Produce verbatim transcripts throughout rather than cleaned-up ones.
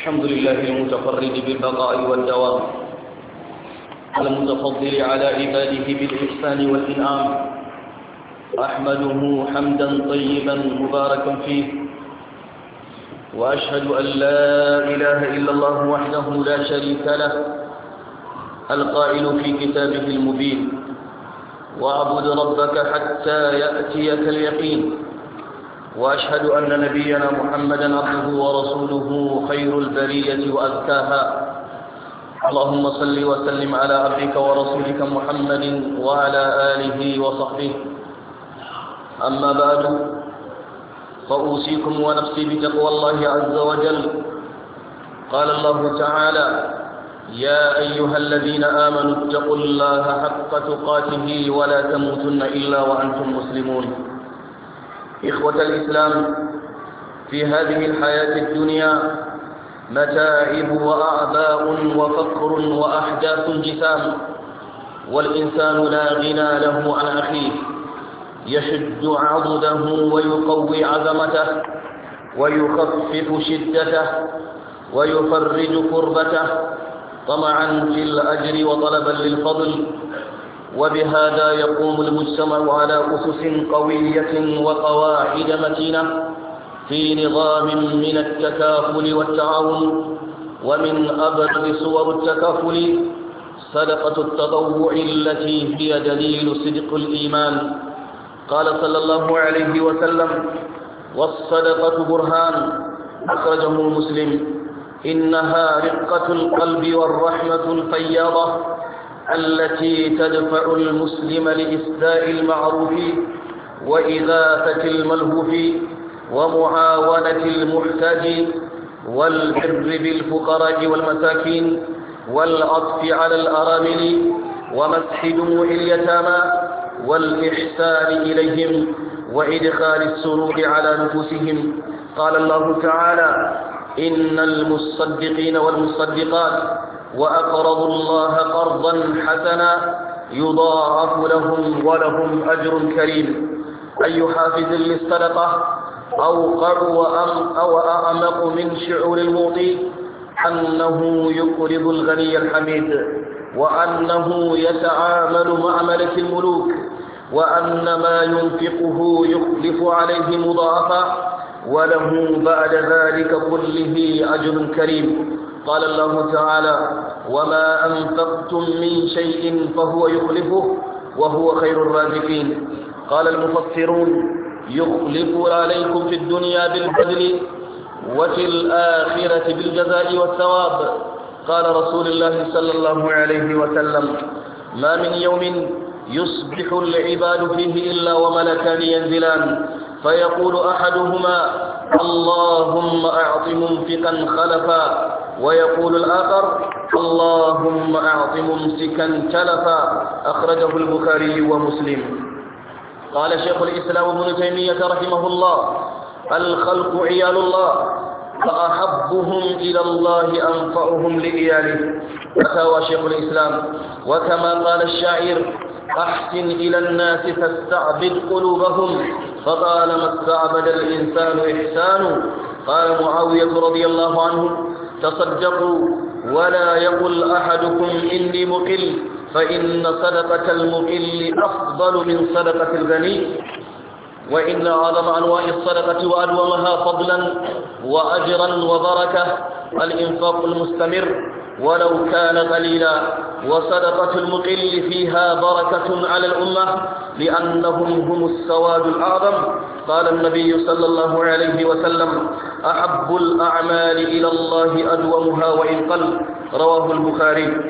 الحمد لله المتفرد بالبقاء والدوام، المتفضل على عباده بالإحسان والإنعام. أحمده حمدا طيبا مباركا فيه، وأشهد أن لا إله إلا الله وحده لا شريك له، القائل في كتابه المبين: واعبد ربك حتى يأتيك اليقين. وأشهد أن نبينا محمدا عبده ورسوله خير البرية وأزكاها. اللهم صل وسلم على عبدك ورسولك محمد وعلى آله وصحبه. أما بعد، فأوصيكم ونفسي بتقوى الله عز وجل. قال الله تعالى: يا أيها الذين آمنوا اتقوا الله حق تقاته ولا تموتن إلا وأنتم مسلمون. إخوة الإسلام، في هذه الحياة الدنيا متاعب وأعباء وفقر وأحداث جسام، والإنسان لا غنى له عن أخيه، يشد عضده ويقوي عزمته ويخفف شدته ويفرج كربته طمعا في الأجر وطلبا للفضل. وبهذا يقوم المجتمع على أسس قوية وقواعد متينة في نظام من التكافل والتعاون. ومن أبرز صور التكافل صدقة التطوع التي هي دليل صدق الإيمان. قال صلى الله عليه وسلم: والصدقة برهان. أخرجه مسلم. إنها رقة القلب والرحمة الفياضة التي تدفع المسلم لإسداء المعروف وإغاثة الملهوف ومعاونة المحتاج والبر بالفقراء والمساكين والعطف على الأرامل ومسح دموع اليتامى والإحسان إليهم وإدخال السرور على نفوسهم. قال الله تعالى: إن المصدقين والمصدقات وأقرضوا الله قرضا حسنا يضاعف لهم ولهم أجر كريم. أي حافز للصدقة أوقع أو أعمق من شعور المعطي أنه يقرض الغني الحميد، وأنه يتعامل مع ملك الملوك، وأن ما ينفقه يخلف عليه مضاعفا وله بعد ذلك كله أجر كريم. قال الله تعالى: وما أنفقتم من شيء فهو يخلفه وهو خير الرازقين. قال المفسرون: يخلف عليكم في الدنيا بالبذل وفي الآخرة بالجزاء والثواب. قال رسول الله صلى الله عليه وسلم: ما من يوم يصبح العباد فيه إلا وملكان ينزلان فيقول أحدهما: اللهم أعط ممسكا خلفا، ويقول الآخر: اللهم أعط ممسكا تلفا. أخرجه البخاري ومسلم. قال شيخ الإسلام ابن تيمية رحمه الله: الخلق عيال الله، فأحبهم إلى الله أنفعهم لإياله. فتاوى شيخ الإسلام: وكما قال الشاعر: أحسن إلى الناس تستعبد قلوبهم، فطالما استعبد الإنسان إحسان. قال معاوية رضي الله عنه: تصدقوا ولا يقل أحدكم إني مقل، فإن صدقة المقل أفضل من صدقة الغني. وإن أعظم أنواع الصدقة وأدومها فضلا وأجرا وبركة الإنفاق المستمر ولو كان قليلا. وصدقة المقل فيها بركة على الأمة لأنهم هم السواد الأعظم. قال النبي صلى الله عليه وسلم: أحب الأعمال إلى الله أدومها وإن قل. رواه البخاري.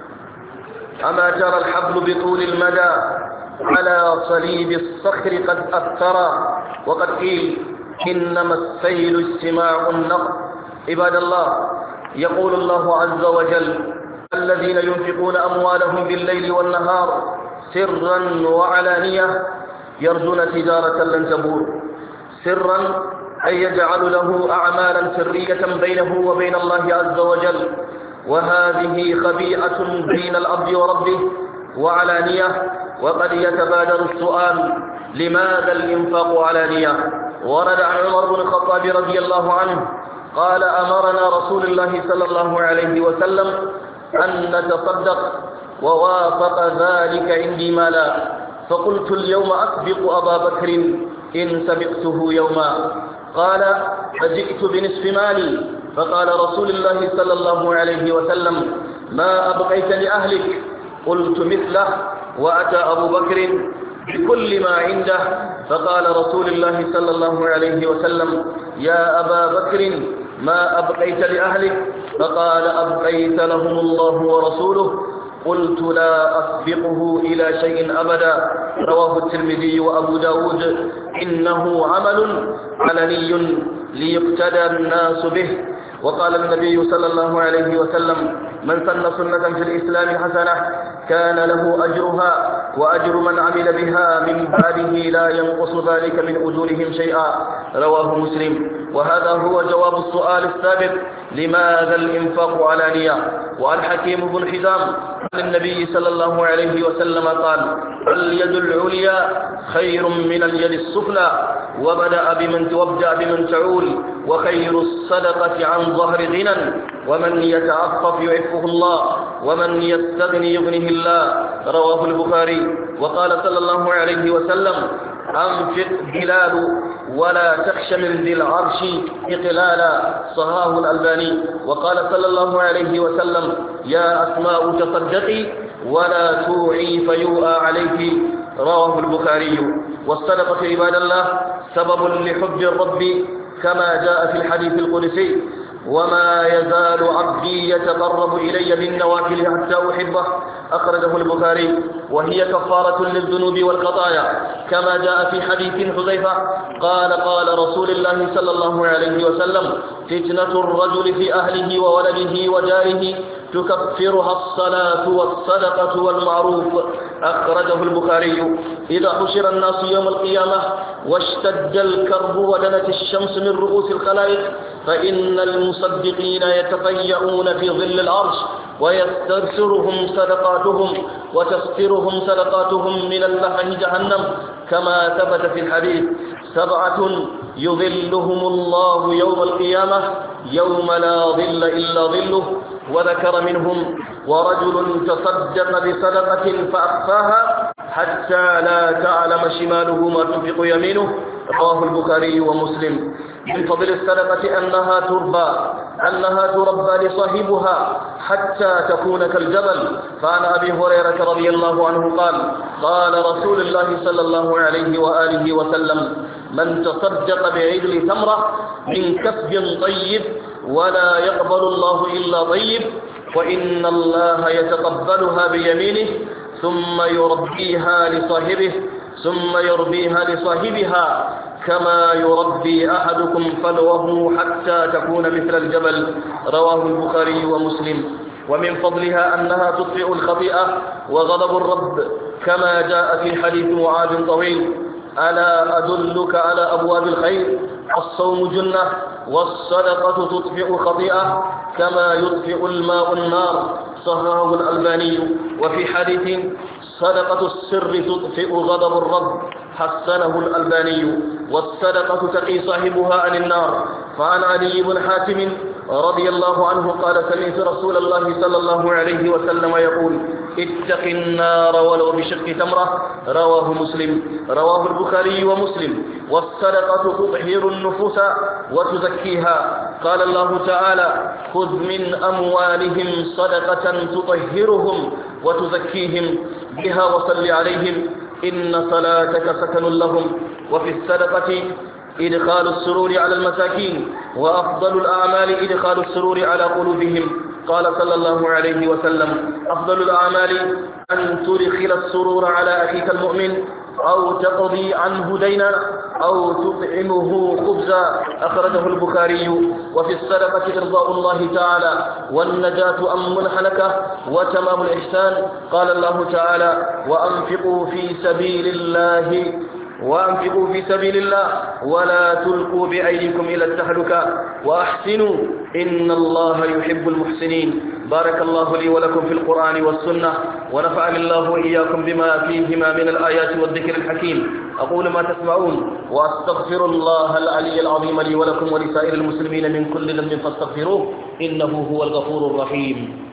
أما ترى الحبل بطول المدى على صليب الصخر قد أثرا، وقد قيل: إنما السيل اجتماع النقد. عباد الله، يقول الله عز وجل: الذين ينفقون أموالهم بالليل والنهار سرا وعلانية يرجون تجارة لن تبور. سرا أن يجعل له أعمالا سرية بينه وبين الله عز وجل، وهذه خبيئة بين العبد وربه. وعلانية، وقد يتبادر السؤال: لماذا الإنفاق علانية؟ ورد عن عمر بن الخطاب رضي الله عنه قال أمرنا رسول الله صلى الله عليه وسلم أن نتصدق، ووافق ذلك عندي مالا، فقلت اليوم أسبق أبا بكر إن سبقته يوما. قال فجئت بنصف مالي، فقال رسول الله صلى الله عليه وسلم ما أبقيت لأهلك؟ قلت مثله، وأتى أبو بكر بكل ما عنده، فقال رسول الله صلى الله عليه وسلم يا أبا بكر ما أبقيت لأهلك؟ فقال أبقيت لهم الله ورسوله. قلت لا أسبقه إلى شيء أبدا. رواه الترمذي وأبو داود. إنه عمل علني ليقتدى الناس به. وقال النبي صلى الله عليه وسلم من سن سنة في الإسلام حسنة كان له أجرها وأجر من عمل بها من بعده لا ينقص ذلك من أجورهم شيئا. رواه مسلم. وهذا هو جواب السؤال السابق لماذا الإنفاق علانية. وعن حكيم بن حزام عن النبي صلى الله عليه وسلم قال اليد العليا خير من اليد السفلى، وبدأ بمن وابدأ بمن تعول، وخير الصدقة عن ظهر غنى، ومن يتعفف يعفه الله، ومن يستغني يغنه الله. رواه البخاري. وقال صلى الله عليه وسلم أنفق بلال ولا تخش من ذي العرش إقلالا. صححه الألباني. وقال صلى الله عليه وسلم يا أسماء تصدقي ولا توعي فيوءى عليك. رواه البخاري. والصدقة عباد الله سبب لحب الرب كما جاء في الحديث القدسي وما يزال عبدي يتقرب إلي بالنوافل حتى أحبه. أخرجه البخاري. وهي كفارة للذنوب والخطايا كما جاء في حديث حذيفة قال قال رسول الله صلى الله عليه وسلم فتنة الرجل في أهله وولده وجاره تكفرها الصلاة والصدقة والمعروف. أخرجه البخاري. إذا حشر الناس يوم القيامة واشتد الكرب ودنت الشمس من رؤوس الخلائق فإن المصدقين يتفيئون في ظل العرش ويستبصرهم صدقاتهم وتسترهم صدقاتهم من اللحم جهنم كما ثبت في الحديث سبعة يظلهم الله يوم القيامة يوم لا ظل إلا ظله. وذكر منهم ورجل تصدق بصدقة فأخفاها حتى لا تعلم شماله ما تنفق يمينه. رواه البخاري ومسلم. من فضل الصدقة أنها تربى أنها تربى لصاحبها حتى تكون كالجبل. فعن أبي هريرة رضي الله عنه قال قال رسول الله صلى الله عليه وآله وسلم من تصدق بعدل ثمرة من كسب طيب ولا يقبل الله إلا طيب وإن الله يتقبلها بيمينه ثم يربيها لصاحبه ثم يربيها لصاحبها كما يربي أحدكم فلوه حتى تكون مثل الجبل. رواه البخاري ومسلم. ومن فضلها أنها تطفئ الخطيئة وغضب الرب كما جاء في حديث معاذ طويل ألا أدلك على أبواب الخير الصوم جنة والصدقة تطفئ خطيئة كما يطفئ الماء النار. صححه الألباني. وفي حديث صدقة السر تطفئ غضب الرب حسنه الألباني. والصدقة تقي صاحبها عن النار. فعن علي بن حاتم رضي الله عنه قال سمعت رسول الله صلى الله عليه وسلم يقول اتق النار ولو بشق تمرة. رواه مسلم. رواه البخاري ومسلم. والصدقة تطهر النفوس وتزكيها. قال الله تعالى خذ من أموالهم صدقة تطهرهم وتزكيهم بها وصل عليهم إن صلاتك سكن لهم. وفي الصدقة إدخال السرور على المساكين وأفضل الأعمال إدخال السرور على قلوبهم. قال صلى الله عليه وسلم أفضل الأعمال أن تدخل السرور على أخيك المؤمن أو تقضي عنه دينا أو تطعمه خبزا. أخرجه البخاري. وفي الصدقة إرضاء الله تعالى والنجاة أم الحلكة وتمام الإحسان. قال الله تعالى وأنفقوا في سبيل الله وأنفقوا في سبيل الله ولا تلقوا بأيديكم إلى التهلكة وأحسنوا إن الله يحب المحسنين. بارك الله لي ولكم في القرآن والسنة، ونفعني الله وإياكم بما فيهما من الآيات والذكر الحكيم. أقول ما تسمعون وأستغفر الله العلي العظيم لي ولكم ولسائر المسلمين من كل ذنب فاستغفروه إنه هو الغفور الرحيم.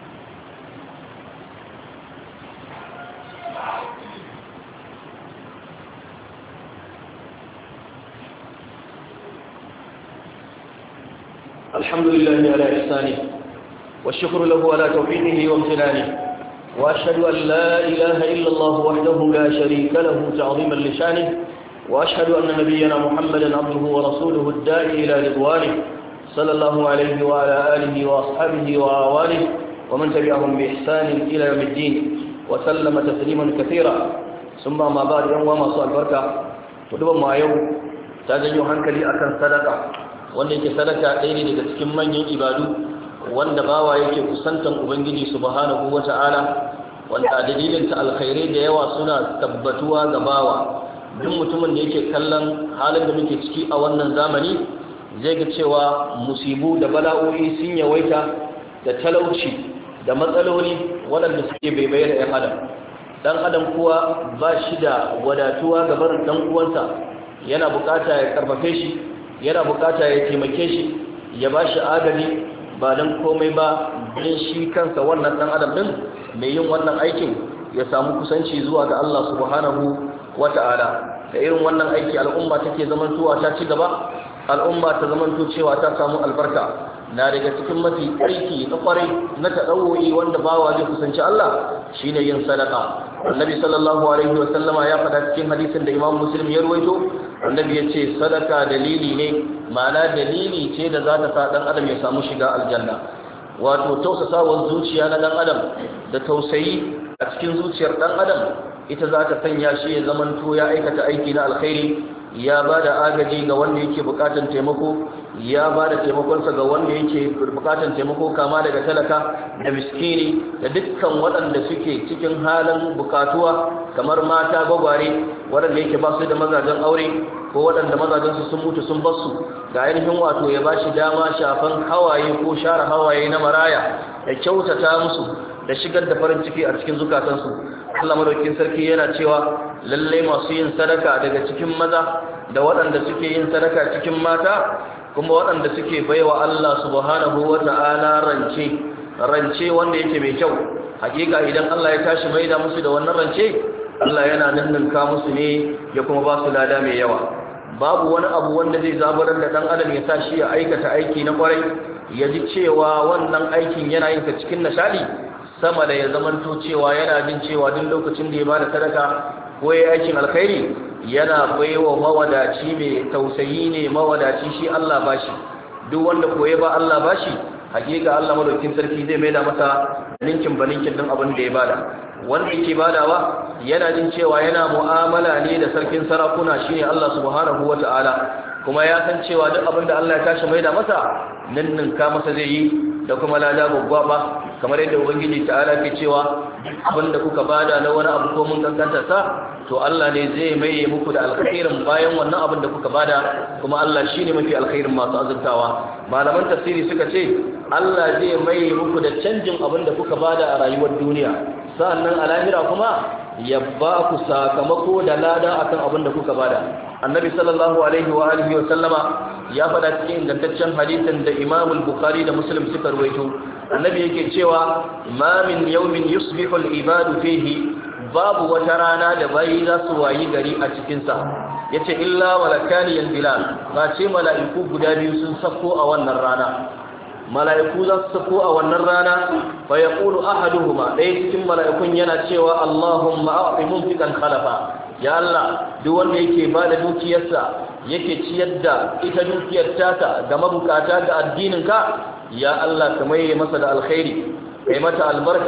الحمد لله على إحسانه والشكر له على توفيقه وامتنانه، وأشهد أن لا إله إلا الله وحده لا شريك له تعظيما لشانه، وأشهد أن نبينا محمدا عبده ورسوله الداعي إلى رضوانه صلى الله عليه وعلى آله وأصحابه وأعوانه ومن تبعهم بإحسان إلى يوم الدين وسلم تسليما كثيرا. ثم ما بعد، يوم ما صلى البركة ودوما ما يوم تاجن hankali akan sadaka, wanda yake sadaka ɗaya ne daga cikin manyan ibadu wanda bawa yake kusantan ubangiji subhanahu wata'ala, wanda a dalilin ta alkhairai da yawa suna tabbatuwa ga bawa. duk mutumin da yake kallon halin da muke ciki a wannan zamani zai ga cewa musibu da bala'o'i sun yawaita, da talauci da matsaloli waɗanda suke baibaye da ɗan adam dan adam kuwa ba shi da wadatuwa ga barin dan uwansa, yana bukata ya karfafe shi, yana bukata ya taimake shi, ya ba shi agaji, ba don komai ba don shi kansa wannan dan adam din mai yin wannan aikin ya samu kusanci zuwa ga Allah subhanahu wata'ala. da irin wannan aiki al'umma take zamantowa ta ci gaba, al'umma ta zamanto cewa ta samu albarka. na daga cikin mafi aiki na kwarai na tadawoyi wanda bawa zai kusanci Allah shine yin sadaka. annabi sallallahu alaihi wa sallama ya faɗa cikin hadisin da Imam Muslim ya ruwaito, annabi ya ce sadaka dalili ne, ma'ana dalili ce da za ta sa dan adam ya samu shiga aljanna. wato tausasawar zuciya na dan adam da tausayi a cikin zuciyar dan adam ita za ta sanya shi ya zamanto ya aikata aiki na alkhairi, ya ba da agaji ga wanda yake bukatan taimako, ya ba da taimakonsa ga wanda yake bukatan taimako, kama daga talaka da miskini da dukkan waɗanda suke cikin halin bukatuwa, kamar mata gwagware waɗanda yake ba su da mazajen aure ko waɗanda mazajensu sun mutu sun basu, ga ainihin wato ya ba shi dama shafan hawaye ko share hawaye na maraya, ya kyautata musu da shigar da farin ciki a cikin zukatansu. Allah madaukakin sarki yana cewa lalle masu yin sadaka daga cikin maza da waɗanda suke yin sadaka cikin mata, kuma waɗanda suke baiwa Allah subhanahu wata'ala rance rance wanda yake mai kyau, hakika idan Allah ya tashi maida musu da wannan rance, Allah yana ninninka musu ne ya kuma ba su lada mai yawa. babu wani abu wanda zai zabarar da dan adam ya sa shi ya aikata aiki na kwarai, ya ji cewa wannan aikin yana yin sa cikin nishadi, sama da ya zamanto cewa yana jin cewa duk lokacin da ya bada sadaka ko ya aikin alkhairi yana baiwa mawadaci mai tausayi ne, mawadaci shi Allah bashi. duk wanda koye ba Allah bashi, hakika Allah madaukakin sarki zai maida masa ninkin baninkin din abin da ya bada. wanda yake badawa yana jin cewa yana mu'amala ne da sarkin sarakuna shine Allah subhanahu wata'ala, kuma ya san cewa duk abin da Allah ya tashi maida masa ninninka masa zai yi da kuma lada gwaggwaba, kamar yadda ubangiji ta'ala ke cewa abinda kuka bada na wani abu ko mun kankanta sa, to Allah ne zai maye muku da alkhairin bayan wannan abin da kuka bada, kuma Allah shine mafi alkhairin masu azurtawa. malaman tafsiri suka ce Allah zai maye muku da canjin abin da kuka bada a rayuwar duniya, sa'annan a lahira kuma ya ba ku sakamako da lada akan abin da kuka bada. annabi sallallahu alaihi wa alihi wa sallama ya faɗa cikin ingantaccen hadisin da Imam al-Bukhari da Muslim suka rawaito, annabi yake cewa ma min yawmin yusbihu al-ibadu fihi, babu wata rana da bayi za su wayi gari a cikin sa, yace illa malakani yanzilan, ba ce mala'iku guda biyu sun sako a wannan rana. mala'iku za su sako a wannan rana, fa yaqulu ahaduhuma, ɗaya cikin mala'ikun yana cewa Allahumma a'ti mumfikan khalafa, ya Allah duk wanda yake ba da dukiyarsa yake ciyar da ita dukiyar tata ga mabukata ga addininka, ya Allah ka maye masa da alkhairi, kai mata albarka,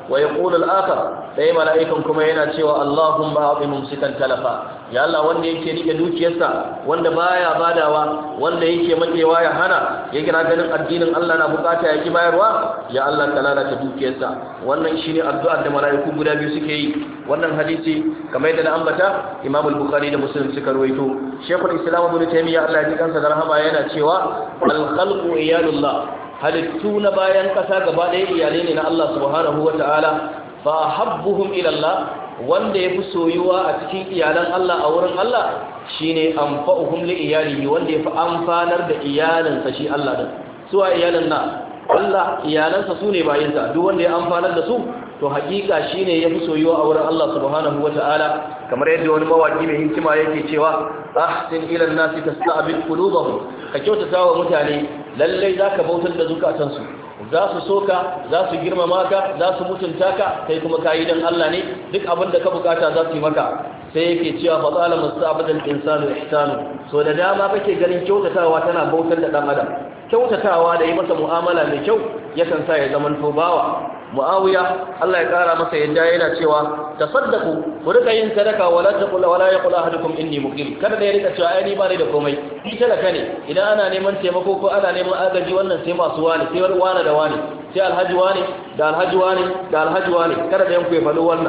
wa yaqulu al-akhar sai mala'ikan kuma yana cewa Allahumma a'ti mumsikan talafa ya Allah wanda yake rike dukiyarsa wanda baya badawa wanda yake makewa ya hana ya gina ganin addinin Allah na bukata ya ki bayarwa ya Allah ka lalata dukiyarsa wannan shine addu'ar da mala'iku guda biyu suke yi wannan hadisi kamar yadda na ambata Imam al-Bukhari da Muslim suka rawaito Sheikhul Islam Ibn Taymiyyah Allah ya ji kansa da rahama yana cewa al-khalqu iyalullah halittu na bayan kasa gaba ɗaya iyalai ne na Allah subhanahu wata'ala fa habbuhum ila Allah wanda yafi soyuwa a cikin iyalan Allah a wurin Allah shine anfa'uhum li iyalihi wanda yafi amfanar da iyalansa shi Allah din suwa iyalan na Allah iyalansa sune bayinsa duk wanda ya amfanar da su to hakika shine yafi soyuwa a wurin Allah subhanahu wataala kamar yadda wani mawaki mai hikima yake cewa ahsin ila an-nasi tasta'bil qulubahum ka kyautata wa mutane lalle zaka bautar da zukatansu za su soka za su girmama ka za su mutunta ka kai kuma kayi dan Allah ne duk abin da ka bukata za su yi maka sai yake cewa fa zalama musta'badan insanu ihsanu so da dama kake ganin kyautatawa tana bautar da dan adam kyautatawa da yi masa mu'amala mai kyau yakan sa ya zaman tobawa Muawiya Allah ya kara masa yadda yana cewa tasaddaqu ku rika yin sadaka wala taqul wala yaqul ahadukum inni muqim kada da ya rika cewa ai ni ba ni da komai ni talaka ne idan ana neman taimako ko ana neman agaji wannan sai masu wani sai wani da wani sai alhaji wani da alhaji wani da alhaji wani kada da yanku ya faɗo wannan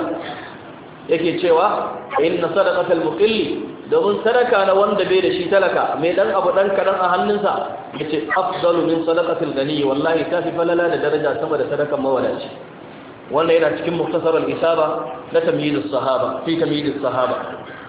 yake cewa inna sadaqatal muqilli domin sadaka na wanda bai da shi talaka mai dan abu dan kadan a hannunsa yace afdalu min sadaqatil ghani wallahi tafi falala da daraja sama da sadakan mawadaci wannan yana cikin muktasar al-isaba na tamyiz as-sahaba fi tamyiz as-sahaba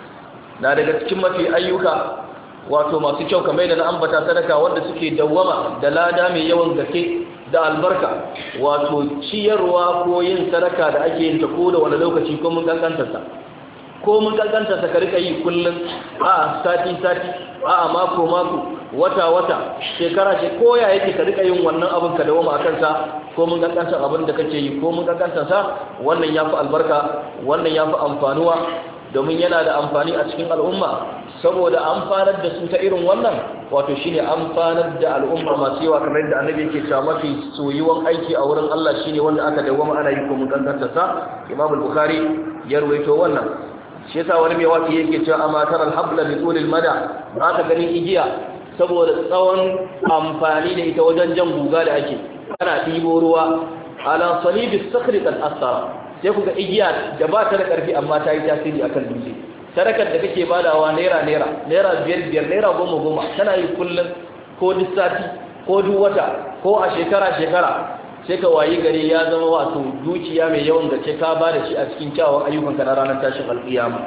na daga cikin mafi ayyuka wato masu kyau kamar da na ambata sadaka wanda suke dawwama da lada mai yawan gaske da albarka wato ciyarwa ko yin sadaka da ake yin ta ko da wani lokaci ko mun kankantar sa ko mun kankanta ta ka rika yi kullum a sati sati a mako mako wata wata shekara ce ko ya yake ka rika yin wannan abin ka dawo ma kansa ko mun kankanta abin da kake yi ko mun kankanta sa wannan yafi albarka wannan yafi amfanuwa domin yana da amfani a cikin al'umma saboda amfanar da su ta irin wannan wato shine amfanar da al'umma masu yawa kamar yadda annabi yake cewa mafi soyuwan aiki a wurin Allah shine wanda aka dawo ana yi ko mun kankanta sa Imam al-Bukhari ya ruwaito wannan shi yasa wani mai waki yake cewa amatar alhabla bi tulil mada ba ka gani igiya saboda tsawon amfani da ita wajen jan guga da ake ana ɗibo ruwa ala salibis sakhri qad asara sai kuga igiya da ba ta da ƙarfi amma ta yi tasiri akan dutse sadakar da kake badawa naira naira naira biyar biyar naira goma goma tana yi kullum ko duk sati ko duk wata ko a shekara shekara sai ka wayi gari ya zama wato dukiya mai yawan gace ka ba da shi a cikin kyawun ayyukanka na ranar tashin alƙiyama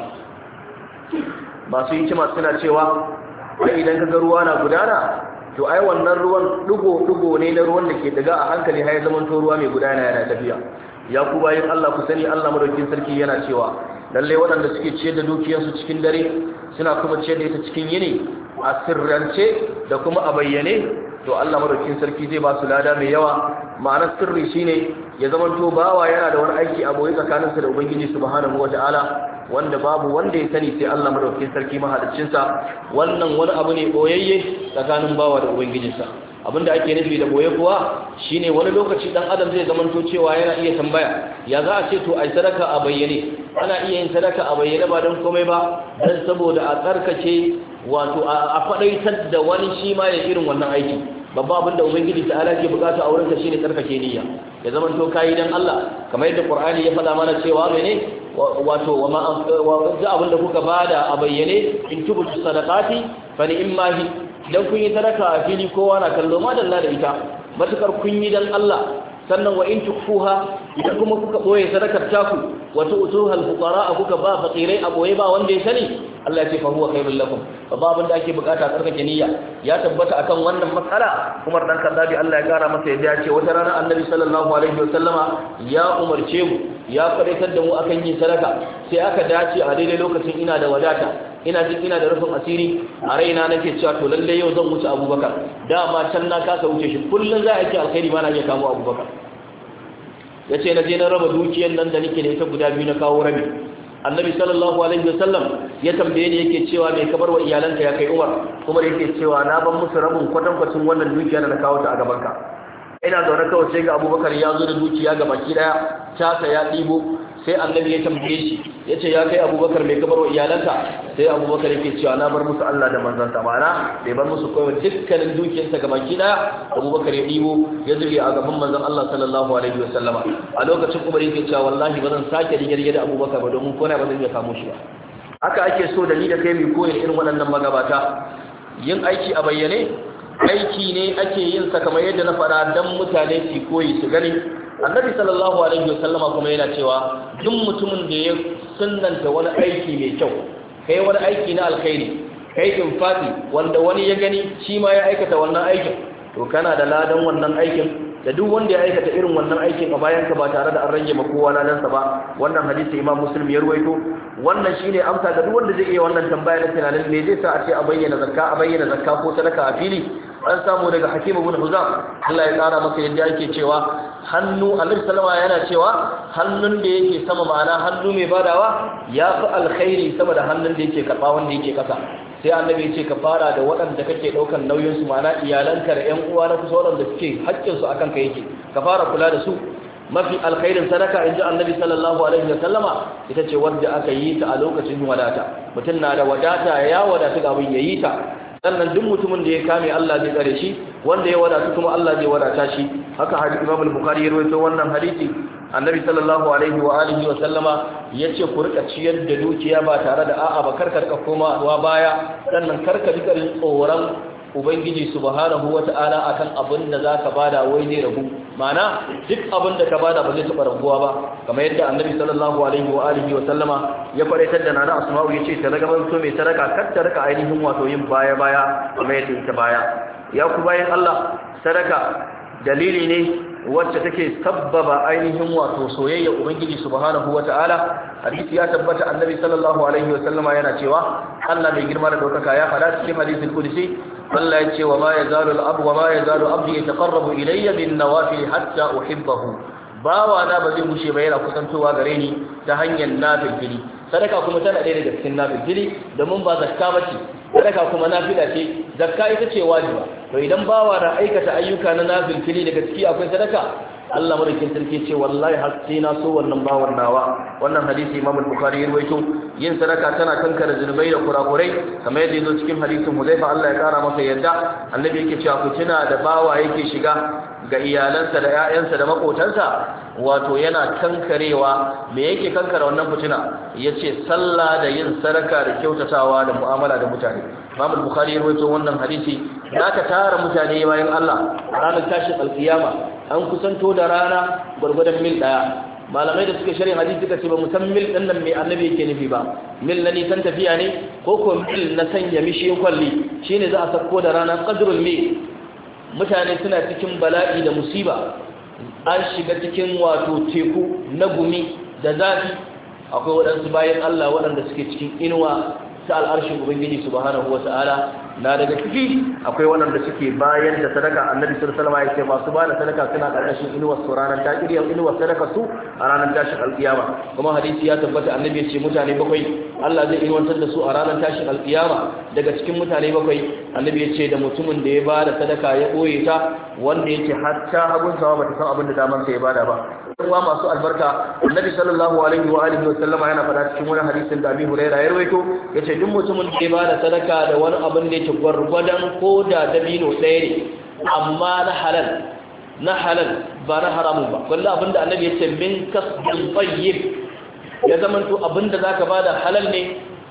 masu hikima suna cewa ai idan ka ga ruwa na gudana to ai wannan ruwan dugo dugo ne na ruwan da ke daga a hankali har ya zama to ruwa mai gudana yana tafiya ya ku bayin Allah ku sani Allah madaukakin sarki yana cewa lalle waɗanda suke ciyar da dukiyarsu cikin dare suna kuma ciyar da ita cikin yini a sirrance da kuma a bayyane to Allah madaukakin sarki zai ba su lada mai yawa ma'anar sirri shine ya zamanto bawa yana da wani aiki a boye tsakaninsa da ubangiji subhanahu wataala wanda babu wanda ya sani sai Allah madaukakin sarki mahaliccinsa wannan wani abu ne boyayye tsakanin bawa da ubangijinsa abinda ake nufi da boye kuwa shine wani lokaci dan adam zai zamanto cewa yana iya tambaya ya za a ce to ai sadaka a bayyane ana iya yin sadaka a bayyane ba don komai ba dan saboda a tsarkace wato a fadaitar da wani shi ma ya irin wannan aiki babba abinda ubangiji ta'ala ke bukata a wurin ka shine tsarkake niyya ya zaman to kai dan Allah kamar yadda Qur'ani ya faɗa mana cewa mene wato wa ma abinda kuka bada a bayyane in tubu sadaqati fa ni'mahi dan kun yi sadaka a fili kowa na kallo ma dalla da ita matukar kun yi dan Allah sannan wa in tukfuha idan kuma kuka boye sadakar taku wa tu'tuha al-fuqara kuka ba fakirai a boye ba wanda ya sani Allah ya ce fa huwa khairul lakum babban da ake bukata tsarkake niyya ya tabbata akan wannan matsala Umar dan Khattabi Allah ya kara masa yadda ya ce wata rana Annabi sallallahu alaihi wasallama ya umarce mu ya fadaitar da mu akan yin sadaka sai aka dace a daidai lokacin ina da wadata ina jin ina da rufin asiri a raina nake cewa to lalle yau zan wuce Abubakar dama can na kasa wuce shi kullun za a yi alkhairi ma na iya kamo Abubakar yace na je na raba dukiyar nan da nake da ita guda biyu na kawo rabi Annabi sallallahu alaihi wasallam ya tambaye ni yake cewa me kabar wa iyalanka ya kai Umar kuma yake cewa na ban musu rabin kwatankwacin wannan dukiya da na kawo ta a gaban ka ina zaune kawai sai ga Abubakar ya zo da dukiya ga baki daya ta ya dibo sai annabi ya tambaye shi yace ya kai Abubakar mai kabarwa iyalanka sai Abubakar yake cewa na bar musu Allah da manzon sa mana bai bar musu kowa dukkanin dukiyarsa ga baki daya Abubakar ya dibo ya zuri a gaban manzon Allah sallallahu alaihi wasallama a lokacin Umar yake cewa wallahi bazan sake rigirge da Abubakar ba domin ko na bazan iya kamo shi ba haka ake so da ni da kai mai koyar irin waɗannan magabata yin aiki a bayyane aiki ne ake yin sa kamar yadda na fara dan mutane su koyi su gani annabi sallallahu alaihi wasallama kuma yana cewa duk mutumin da ya sunnanta wani aiki mai kyau kai wani aiki na alkhairi kai infaqi wanda wani ya gani shi ma ya aikata wannan aikin to kana da ladan wannan aikin da duk wanda ya aikata irin wannan aikin a bayan ka ba tare da an rage ma kowa ladansa ba wannan hadisi Imam Muslim ya ruwaito wannan shine amsa ga duk wanda zai iya wannan tambaya na tunanin me zai sa a ce a bayyana zakka a bayyana zakka ko sadaka a fili an samu daga Hakim ibn Huzam Allah ya tsara masa yadda yake cewa hannu Annabi sallama yana cewa hannun da yake sama ma'ana hannu mai badawa yafi alkhairi sama da hannun da yake karba wanda yake kasa sai Annabi ya ce ka fara da waɗanda kake daukan nauyin su ma'ana iyalanka da ƴan uwa na kusa waɗanda suke haƙƙin su akan ka yake ka fara kula da su mafi alkhairin sadaka inji Annabi sallallahu alaihi wasallama ita ce wanda aka yi ta a lokacin wadata mutum na da wadata ya wadata ga abin yayi ta sannan duk mutumin da ya kame Allah zai tsare shi wanda ya wadata kuma Allah zai wadata shi haka hadisi Imam al-Bukhari ya rawaito wannan hadisi Annabi sallallahu alaihi wa alihi wa sallama yace ku rika ciyar da dukiya ba tare da a'a ba karka rika komawa baya sannan karka rika tsoron ubangiji subhanahu wata'ala akan abin da zaka bada wai zai rabu ma'ana duk abin da ka bada ba zai taba rabuwa ba kamar yadda Annabi sallallahu alaihi wa alihi wa sallama ya faraitar da nana Asma'u yace ta daga manto mai sadaka kar ta rika ainihin wato yin baya baya kamar yadda ita baya ya ku bayan Allah sadaka dalili ne wacce take sabbaba ainihin wato soyayya ubangiji subhanahu wata'ala hadisi ya tabbata Annabi sallallahu alaihi wa sallama yana cewa Allah mai girma da daukaka ya fada cikin hadisul qudsi Allah ya ce wa ma yazalu al-abdu wa ma yazalu abdi yataqarrabu ilayya bin nawafil hatta uhibbahu bawa na ba zai bushe ba yana kusantowa gare ni ta hanyar nafili sadaka kuma tana ɗaya daga cikin nafili domin ba zakka bace sadaka kuma nafila ce zakka ita ce wajiba to idan bawa na aikata ayyuka na nafili daga ciki akwai sadaka Allah madaukin sarki ce wallahi har sai na so wannan bawan nawa wannan hadisi Imam al-Bukhari ya rawaito yin sadaka tana kankare zunubai da kurakurai kamar yadda yazo cikin hadisin Hudayfa Allah ya kara masa yadda annabi yake cewa ku tuna da bawa yake shiga ga iyalansa da ƴaƴansa da makotansa wato yana kankarewa me yake kankare wannan fitina yace sallah da yin sadaka da kyautatawa da mu'amala da mutane Imam al-Bukhari ya rawaito wannan hadisi zaka tara mutane bayan Allah ranar tashin alkiyama an kusanto da rana gurgurdan mil daya malamai da suka shari'a hadisi suka ce ba musan mil din nan mai annabi yake nufi ba mil na nisan tafiya ne ko ko mil na sanya mishi kwalli shine za a sako da rana qadrul mil mutane suna cikin bala'i da musiba an shiga cikin wato teku na gumi da zafi akwai waɗansu bayan Allah waɗanda suke cikin inuwa ta al'arshin ubangiji subhanahu wata'ala na daga ciki akwai waɗanda suke bayan da sadaka annabi sallallahu alaihi wasallam yake masu ba da sadaka suna ƙarƙashin inuwar su ranar takiriyar inuwar sadaka su a ranar tashin alƙiyama kuma hadisi ya tabbata annabi ya ce mutane bakwai Allah zai inuwantar da su a ranar tashin alƙiyama daga cikin mutane bakwai annabi ya ce da mutumin da ya ba da sadaka ya ɓoye ta wanda yake hatta hagunsa ba ta san abin da daman sa ya bada ba kuma masu albarka annabi sallallahu alaihi wa alihi wa sallama yana faɗa cikin wani hadisin da Abi Hurairah ya rawaito yace duk mutumin da ya bada sadaka da wani abin da yake gwargwadon ko da dabino ɗaya ne amma na halal na halal ba na haramun ba kullu abinda annabi yace min kasbin tayyib ya zamanto abinda zaka bada halal ne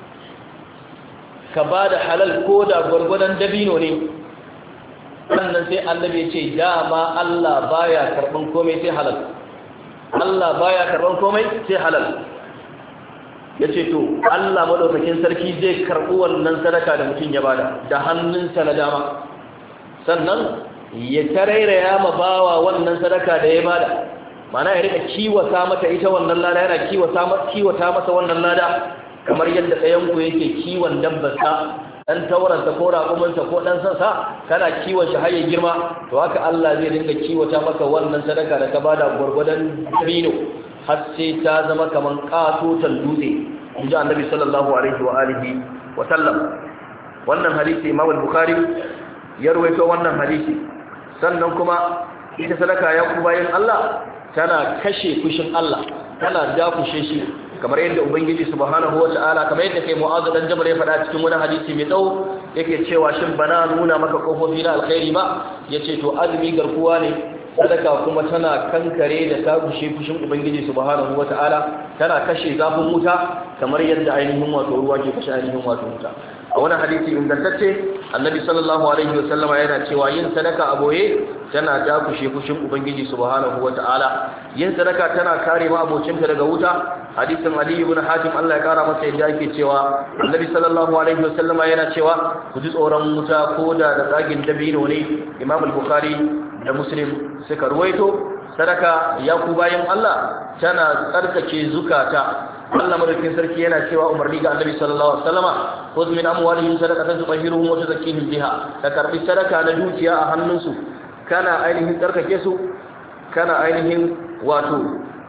ka bada halal ko da gwargwadon dabino ne sannan sai annabi yace dama Allah baya karban komai sai halal Allah baya karban komai sai halal yace to Allah madaukakin sarki zai karbi wannan sadaka da mutum ya bada da hannunsa na dama sannan ya tarairaya ma bawa wannan sadaka da ya bada mana ya rika kiwata mata ita wannan lada yana kiwata mata kiwata masa wannan lada kamar yadda ɗayan ku yake kiwon dabbarsa dan taurarsa ko raƙumansa ko dan sansa kana kiwon shi har ya girma to haka Allah zai dinga kiwata maka wannan sadaka da ka bada gurgurdan dabino har sai ta zama kaman katotan dutse inji annabi sallallahu alaihi wa alihi wa sallam wannan hadisi Imam al-Bukhari ya rawaito wannan hadisi sannan kuma ita sadaka ya ku bayin Allah tana kashe fushin Allah tana dakushe shi kamar yadda ubangiji subhanahu wataala kamar yadda kai Mu'adh dan Jabal ya faɗa cikin wani hadisi mai tsawo yake cewa shin bana nuna maka kofofi na alkhairi ba yace to azumi garkuwa ne sadaka kuma tana kankare da dakushe fushin ubangiji subhanahu wataala tana kashe zafin wuta kamar yadda ainihin wato ruwa ke kashe ainihin wato wuta a wani hadisi ingantacce annabi sallallahu alaihi wasallama yana cewa yin sadaka a boye tana dakushe fushin ubangiji subhanahu wataala yin sadaka tana kare ma abocinta daga wuta hadisin ali ibn hatim Allah ya kara masa yadda yake cewa annabi sallallahu alaihi wasallama yana cewa ku ji tsoron wuta ko da da tsagin dabino ne imam al-bukhari da muslim suka ruwaito sadaka ya ku bayan Allah tana tsarkake zukata Allah madaukakin sarki yana cewa umarni ga Annabi sallallahu alaihi wasallama khudh min amwalihim sadaqatan tutahhiruhum wa tuzakkihim biha ka karbi sadaka na dukiya a hannunsu kana ainihin tsarkake su kana ainihin wato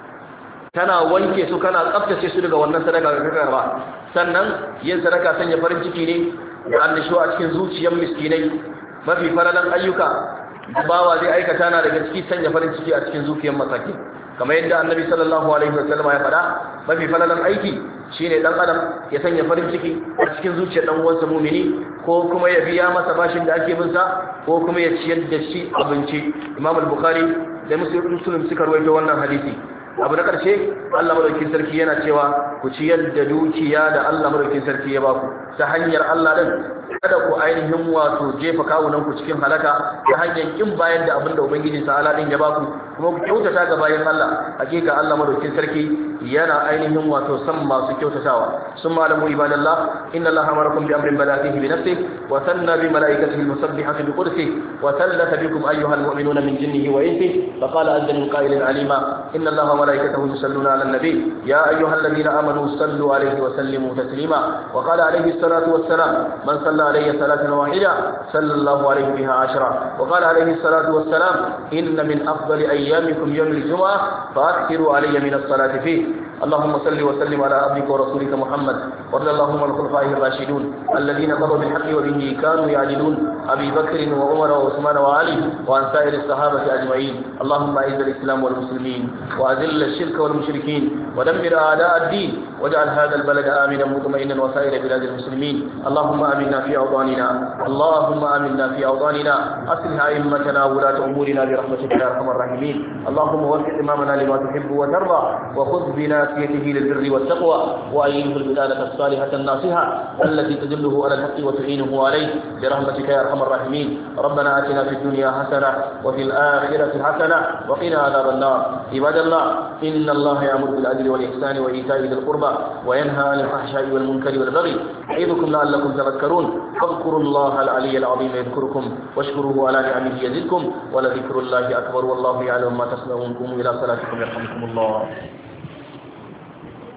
kana wanke su kana tsaftace su daga wannan sadaka da ka karba sannan yin sadaka sanya farin ciki ne da annashuwa a cikin zuciyar miskinai mafi faralan ayyuka bawa zai aikata na daga ciki sanya farin ciki a cikin zuciyar masaki kamar yadda annabi sallallahu alaihi wasallam ya faɗa mafi falalan aiki shine dan adam ya sanya farin ciki a cikin zuciyar dan uwansa mu'mini ko kuma ya biya masa bashin da ake bin sa ko kuma ya ciyar da shi abinci Imam al-Bukhari da Muslim suka rawaito wannan hadisi abu na karshe Allah madaukakin sarki yana cewa ku ciyar da dukiya da Allah madaukakin sarki ya baku ta hanyar Allah din kada ku ainihin wato jefa kawunan ku cikin halaka ta hanyar kin bayan da abinda ubangiji ta'ala din ya baku kuma ku kyautata ga bayan Allah hakika Allah madaukakin sarki yana ainihin wato san masu kyautatawa sun malamu ibadallah inna Allah amarakum bi amrin badatihi bi nafsihi wa sanna bi malaikatihi musabbihati bi qudsihi wa sallata bikum ayyuhal mu'minuna min jinnihi wa insihi fa qala azza min qailin alima inna Allah وملائكته يصلون على النبي يا أيها الذين آمنوا صلوا عليه وسلموا تسليما وقال عليه الصلاة والسلام من صلى عليه صلاة واحدة صلى الله عليه بها عشرة وقال عليه الصلاة والسلام إن من أفضل أيامكم يوم الجمعة فأكثروا علي من الصلاة فيه اللهم صل وسلم على عبدك ورسولك محمد وارض اللهم عن الخلفاء الراشدين الذين قضوا بالحق وبه كانوا يعدلون أبي بكر وعمر وعثمان وعلي وعن سائر الصحابة أجمعين اللهم أعز الإسلام والمسلمين وأذل الشرك والمشركين ودمر أعداء الدين واجعل هذا البلد آمنا مطمئنا وسائر بلاد المسلمين اللهم آمنا في أوطاننا اللهم آمنا في أوطاننا أصلح أئمتنا وولاة أمورنا برحمتك يا أرحم الراحمين اللهم وفق إمامنا لما تحب وترضى وخذ بناصيته للبر والتقوى وأيده البلادة الصالحة الناصحة التي تدله على الحق وتعينه عليه برحمتك يا أرحم الراحمين ربنا آتنا في الدنيا حسنة وفي الآخرة حسنة وقنا عذاب النار عباد الله إن الله يأمر بالعدل والإحسان وإيتاء ذي القربى وينهى عن الفحشاء والمنكر والبغي يعظكم لعلكم تذكرون فاذكروا الله العلي العظيم يذكركم واشكروه على نعمه يزدكم ولذكر الله أكبر والله يعلم ما تصنعون قوموا إلى صلاتكم يرحمكم الله